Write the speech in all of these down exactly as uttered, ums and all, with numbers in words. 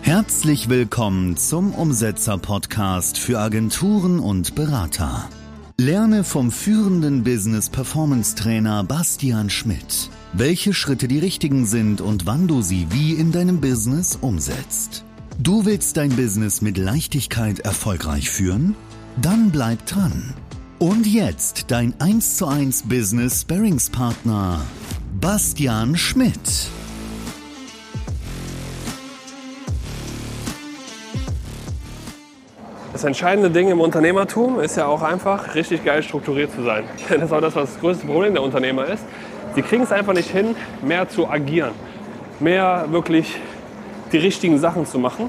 Herzlich willkommen zum Umsetzer-Podcast für Agenturen und Berater. Lerne vom führenden Business-Performance-Trainer Bastian Schmidt, welche Schritte die richtigen sind und wann du sie wie in deinem Business umsetzt. Du willst dein Business mit Leichtigkeit erfolgreich führen? Dann bleib dran. Und jetzt dein eins zu eins Business-Sparringspartner Bastian Schmidt. Das entscheidende Ding im Unternehmertum ist ja auch einfach, richtig geil strukturiert zu sein. Das ist auch das, was das größte Problem der Unternehmer ist. Sie kriegen es einfach nicht hin, mehr zu agieren, mehr wirklich die richtigen Sachen zu machen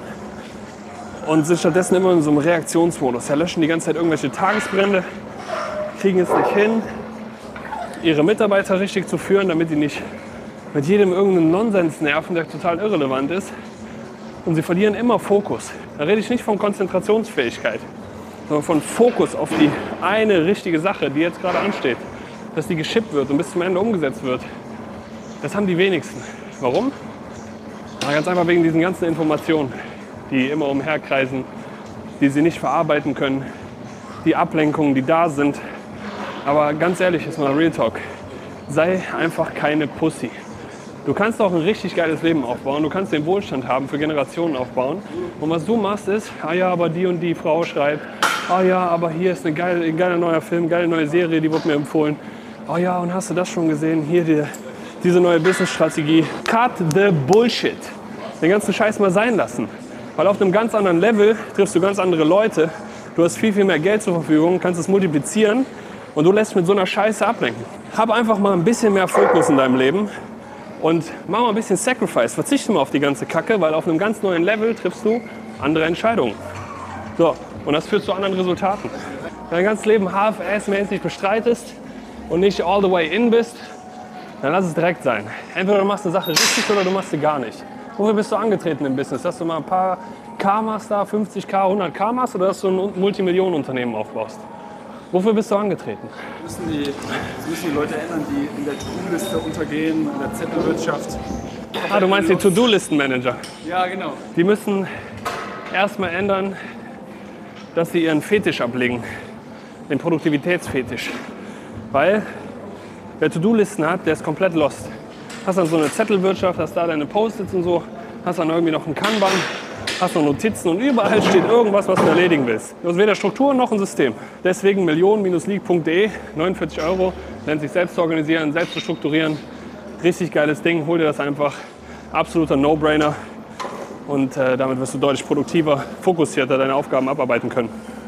und sind stattdessen immer in so einem Reaktionsmodus. Ja, löschen die ganze Zeit irgendwelche Tagesbrände, kriegen es nicht hin, ihre Mitarbeiter richtig zu führen, damit die nicht mit jedem irgendeinen Nonsens nerven, der total irrelevant ist. Und sie verlieren immer Fokus. Da rede ich nicht von Konzentrationsfähigkeit, sondern von Fokus auf die eine richtige Sache, die jetzt gerade ansteht. Dass die geschippt wird und bis zum Ende umgesetzt wird. Das haben die wenigsten. Warum? Na, ganz einfach wegen diesen ganzen Informationen, die immer umherkreisen, die sie nicht verarbeiten können, die Ablenkungen, die da sind. Aber ganz ehrlich, jetzt mal Real Talk. Sei einfach keine Pussy. Du kannst auch ein richtig geiles Leben aufbauen, du kannst den Wohlstand haben, für Generationen aufbauen. Und was du machst ist, ah ja, aber die und die Frau schreibt, ah ja, aber hier ist eine geile, ein geiler neuer Film, geile neue Serie, die wurde mir empfohlen. Ah ja, und hast du das schon gesehen? Hier die, diese neue Business-Strategie. Cut the Bullshit. Den ganzen Scheiß mal sein lassen. Weil auf einem ganz anderen Level triffst du ganz andere Leute. Du hast viel, viel mehr Geld zur Verfügung, kannst es multiplizieren und du lässt mit so einer Scheiße ablenken. Hab einfach mal ein bisschen mehr Fokus in deinem Leben. Und mach mal ein bisschen Sacrifice, verzichte mal auf die ganze Kacke, weil auf einem ganz neuen Level triffst du andere Entscheidungen. So, und das führt zu anderen Resultaten. Wenn du dein ganzes Leben half-ass-mäßig bestreitest und nicht all the way in bist, dann lass es direkt sein. Entweder du machst eine Sache richtig oder du machst sie gar nicht. Wofür bist du angetreten im Business? Dass du mal ein paar K machst da, fünfzig K, hundert K machst oder dass du ein Multimillionenunternehmen aufbaust? Wofür bist du angetreten? Müssen die, müssen die Leute ändern, die in der To-Do-Liste untergehen, in der Zettelwirtschaft. Ah, du meinst die To-Do-Listen-Manager? Ja, genau. Die müssen erstmal ändern, dass sie ihren Fetisch ablegen, den Produktivitätsfetisch. Weil wer To-Do-Listen hat, der ist komplett lost. Hast dann so eine Zettelwirtschaft, hast da deine Post-its und so, hast dann irgendwie noch ein Kanban, hast noch Notizen und überall steht irgendwas, was du erledigen willst. Du hast weder Struktur noch ein System. Deswegen millionen league punkt de, neunundvierzig Euro, nennt sich selbst zu organisieren, selbst zu strukturieren. Richtig geiles Ding, hol dir das einfach. Absoluter No-Brainer. Und äh, damit wirst du deutlich produktiver, fokussierter deine Aufgaben abarbeiten können.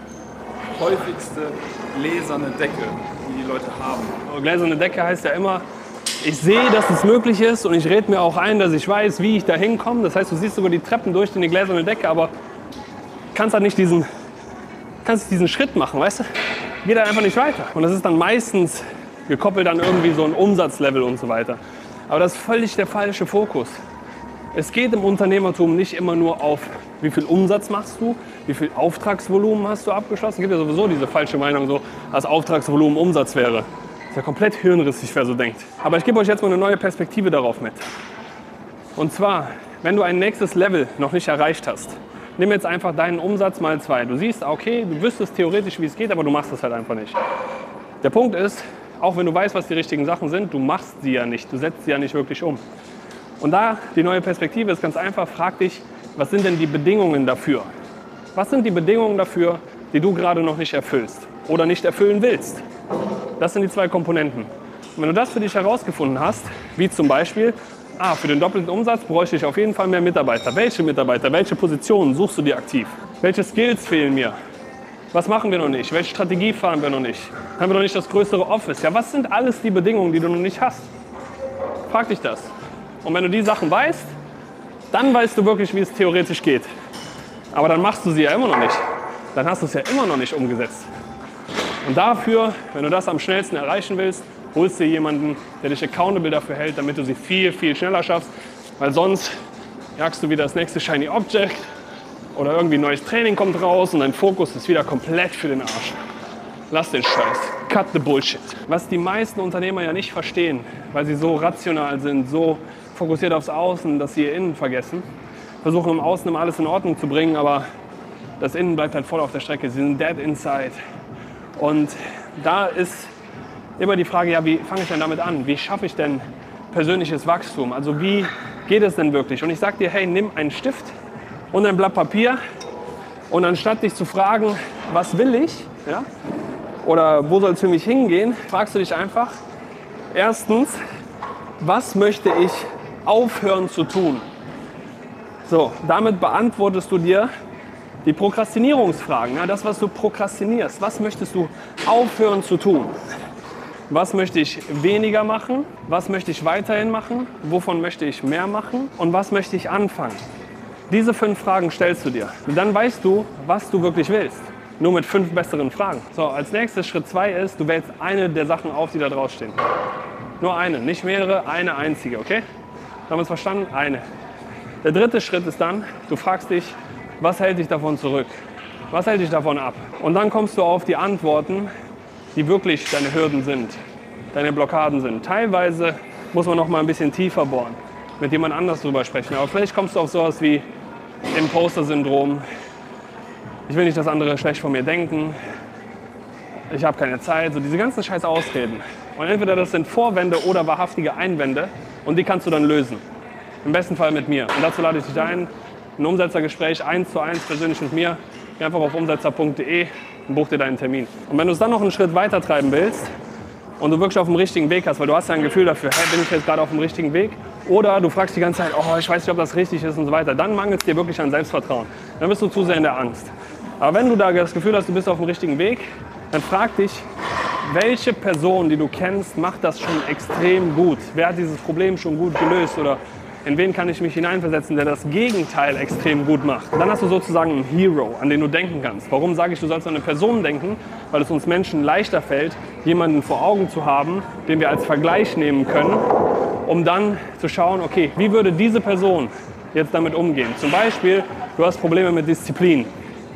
Häufigste gläserne Decke, die die Leute haben. Aber gläserne Decke heißt ja immer, ich sehe, dass es möglich ist und ich rede mir auch ein, dass ich weiß, wie ich da hinkomme. Das heißt, du siehst sogar die Treppen durch in die gläserne Decke, aber kannst halt nicht diesen, kannst diesen Schritt machen, weißt du? Geht halt einfach nicht weiter. Und das ist dann meistens gekoppelt an irgendwie so ein Umsatzlevel und so weiter. Aber das ist völlig der falsche Fokus. Es geht im Unternehmertum nicht immer nur auf, wie viel Umsatz machst du, wie viel Auftragsvolumen hast du abgeschlossen. Es gibt ja sowieso diese falsche Meinung, so, dass Auftragsvolumen Umsatz wäre. Das ist ja komplett hirnrissig, wer so denkt. Aber ich gebe euch jetzt mal eine neue Perspektive darauf mit. Und zwar, wenn du ein nächstes Level noch nicht erreicht hast, nimm jetzt einfach deinen Umsatz mal zwei. Du siehst, okay, du wüsstest theoretisch, wie es geht, aber du machst es halt einfach nicht. Der Punkt ist, auch wenn du weißt, was die richtigen Sachen sind, du machst sie ja nicht, du setzt sie ja nicht wirklich um. Und da die neue Perspektive ist ganz einfach, frag dich, was sind denn die Bedingungen dafür? Was sind die Bedingungen dafür, die du gerade noch nicht erfüllst oder nicht erfüllen willst? Das sind die zwei Komponenten. Und wenn du das für dich herausgefunden hast, wie zum Beispiel, ah, für den doppelten Umsatz bräuchte ich auf jeden Fall mehr Mitarbeiter. Welche Mitarbeiter, welche Positionen suchst du dir aktiv? Welche Skills fehlen mir? Was machen wir noch nicht? Welche Strategie fahren wir noch nicht? Haben wir noch nicht das größere Office? Ja, was sind alles die Bedingungen, die du noch nicht hast? Frag dich das. Und wenn du die Sachen weißt, dann weißt du wirklich, wie es theoretisch geht. Aber dann machst du sie ja immer noch nicht. Dann hast du es ja immer noch nicht umgesetzt. Und dafür, wenn du das am schnellsten erreichen willst, holst dir jemanden, der dich accountable dafür hält, damit du sie viel, viel schneller schaffst. Weil sonst jagst du wieder das nächste Shiny Object oder irgendwie ein neues Training kommt raus und dein Fokus ist wieder komplett für den Arsch. Lass den Scheiß. Cut the Bullshit. Was die meisten Unternehmer ja nicht verstehen, weil sie so rational sind, so fokussiert aufs Außen, dass sie ihr Innen vergessen. versuchen im Außen immer alles in Ordnung zu bringen, aber das Innen bleibt halt voll auf der Strecke. Sie sind dead inside. Und da ist immer die Frage, ja, wie fange ich denn damit an? Wie schaffe ich denn persönliches Wachstum? Also wie geht es denn wirklich? Und ich sage dir, hey, nimm einen Stift und ein Blatt Papier und anstatt dich zu fragen, was will ich, ja, oder wo soll es für mich hingehen, fragst du dich einfach, erstens, was möchte ich aufhören zu tun? So, damit beantwortest du dir die Prokrastinierungsfragen, ja, das, was du prokrastinierst. Was möchtest du aufhören zu tun? Was möchte ich weniger machen? Was möchte ich weiterhin machen? Wovon möchte ich mehr machen? Und was möchte ich anfangen? Diese fünf Fragen stellst du dir. Und dann weißt du, was du wirklich willst. Nur mit fünf besseren Fragen. So, als nächstes Schritt zwei ist, du wählst eine der Sachen auf, die da drauf stehen. Nur eine, nicht mehrere, eine einzige, okay? Haben wir es verstanden? Eine. Der dritte Schritt ist dann, du fragst dich, was hält dich davon zurück? Was hält dich davon ab? Und dann kommst du auf die Antworten, die wirklich deine Hürden sind, deine Blockaden sind. Teilweise muss man noch mal ein bisschen tiefer bohren, mit jemand anders drüber sprechen. Aber vielleicht kommst du auf sowas wie Imposter-Syndrom. Ich will nicht, dass andere schlecht von mir denken. Ich habe keine Zeit. So diese ganzen scheiß Ausreden. Und entweder das sind Vorwände oder wahrhaftige Einwände und die kannst du dann lösen. Im besten Fall mit mir. Und dazu lade ich dich ein, ein Umsetzergespräch eins zu eins persönlich mit mir. Geh einfach auf umsetzer punkt de und buch dir deinen Termin. Und wenn du es dann noch einen Schritt weiter treiben willst und du wirklich auf dem richtigen Weg hast, weil du hast ja ein Gefühl dafür, hey, bin ich jetzt gerade auf dem richtigen Weg? Oder du fragst die ganze Zeit, oh, ich weiß nicht, ob das richtig ist und so weiter. Dann mangelt es dir wirklich an Selbstvertrauen. Dann bist du zu sehr in der Angst. Aber wenn du da das Gefühl hast, du bist auf dem richtigen Weg, dann frag dich, welche Person, die du kennst, macht das schon extrem gut? Wer hat dieses Problem schon gut gelöst? Oder in wen kann ich mich hineinversetzen, der das Gegenteil extrem gut macht? Dann hast du sozusagen einen Hero, an den du denken kannst. Warum sage ich, du sollst an eine Person denken? Weil es uns Menschen leichter fällt, jemanden vor Augen zu haben, den wir als Vergleich nehmen können, um dann zu schauen, okay, wie würde diese Person jetzt damit umgehen? Zum Beispiel, du hast Probleme mit Disziplin.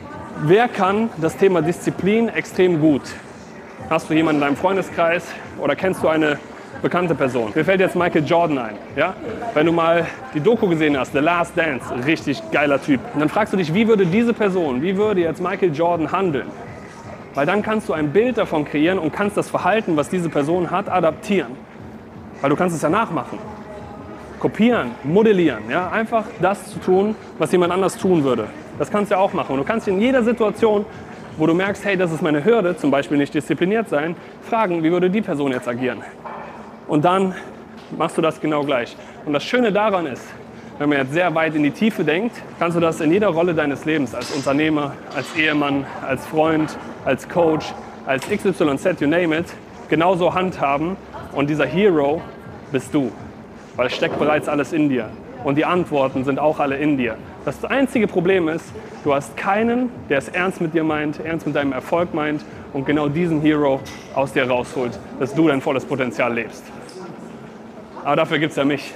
Wer kann das Thema Disziplin extrem gut? Hast du jemanden in deinem Freundeskreis oder kennst du eine bekannte Person? Mir fällt jetzt Michael Jordan ein. Ja? Wenn du mal die Doku gesehen hast, The Last Dance, richtig geiler Typ. Und dann fragst du dich, wie würde diese Person, wie würde jetzt Michael Jordan handeln? Weil dann kannst du ein Bild davon kreieren und kannst das Verhalten, was diese Person hat, adaptieren. Weil du kannst es ja nachmachen. Kopieren, modellieren. Ja? Einfach das zu tun, was jemand anders tun würde. Das kannst du ja auch machen. Und du kannst in jeder Situation, wo du merkst, hey, das ist meine Hürde, zum Beispiel nicht diszipliniert sein, fragen, wie würde die Person jetzt agieren? Und dann machst du das genau gleich. Und das Schöne daran ist, wenn man jetzt sehr weit in die Tiefe denkt, kannst du das in jeder Rolle deines Lebens, als Unternehmer, als Ehemann, als Freund, als Coach, als X Y Z, you name it, genauso handhaben. Und dieser Hero bist du, weil es steckt bereits alles in dir. Und die Antworten sind auch alle in dir. Das einzige Problem ist, du hast keinen, der es ernst mit dir meint, ernst mit deinem Erfolg meint und genau diesen Hero aus dir rausholt, dass du dein volles Potenzial lebst. Aber dafür gibt es ja mich.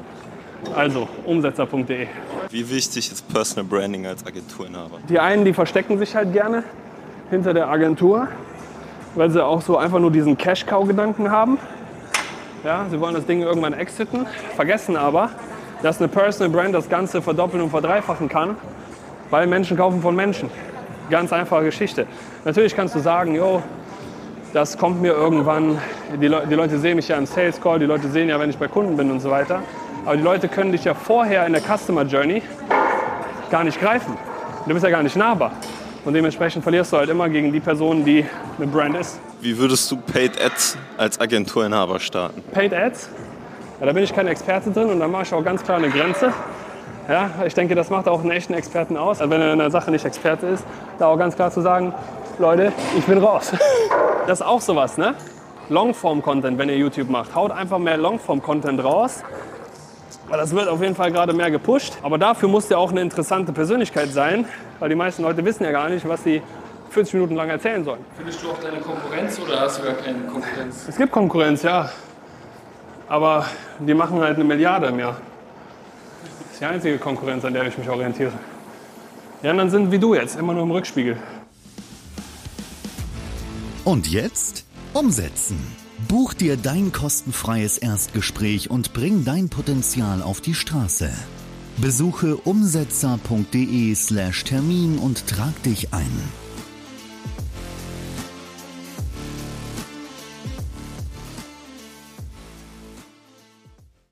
Also, umsetzer punkt de. Wie wichtig ist Personal Branding als Agenturinhaber? Die einen, die verstecken sich halt gerne hinter der Agentur, weil sie auch so einfach nur diesen Cash-Cow-Gedanken haben. Ja, sie wollen das Ding irgendwann exiten, vergessen aber, dass eine Personal Brand das Ganze verdoppeln und verdreifachen kann, weil Menschen kaufen von Menschen. Ganz einfache Geschichte. Natürlich kannst du sagen, jo, das kommt mir irgendwann, die, Le- die Leute sehen mich ja im Sales Call, die Leute sehen ja, wenn ich bei Kunden bin und so weiter. Aber die Leute können dich ja vorher in der Customer Journey gar nicht greifen. Du bist ja gar nicht nahbar. Und dementsprechend verlierst du halt immer gegen die Person, die eine Brand ist. Wie würdest du Paid Ads als Agenturinhaber starten? Paid Ads? Ja, da bin ich kein Experte drin und da mache ich auch ganz klar eine Grenze. Ja, ich denke, das macht auch einen echten Experten aus. Also wenn er in einer Sache nicht Experte ist, da auch ganz klar zu sagen, Leute, ich bin raus. Das ist auch sowas, ne? Longform-Content, wenn ihr YouTube macht. Haut einfach mehr Longform-Content raus. Weil das wird auf jeden Fall gerade mehr gepusht. Aber dafür muss ja auch eine interessante Persönlichkeit sein, weil die meisten Leute wissen ja gar nicht, was sie vierzig Minuten lang erzählen sollen. Findest du auch deine Konkurrenz oder hast du gar keine Konkurrenz? Es gibt Konkurrenz, ja. Aber die machen halt eine Milliarde im Jahr. Das ist die einzige Konkurrenz, an der ich mich orientiere. Die anderen sind wie du jetzt, immer nur im Rückspiegel. Und jetzt umsetzen. Buch dir dein kostenfreies Erstgespräch und bring dein Potenzial auf die Straße. Besuche umsetzer punkt de slash Termin und trag dich ein.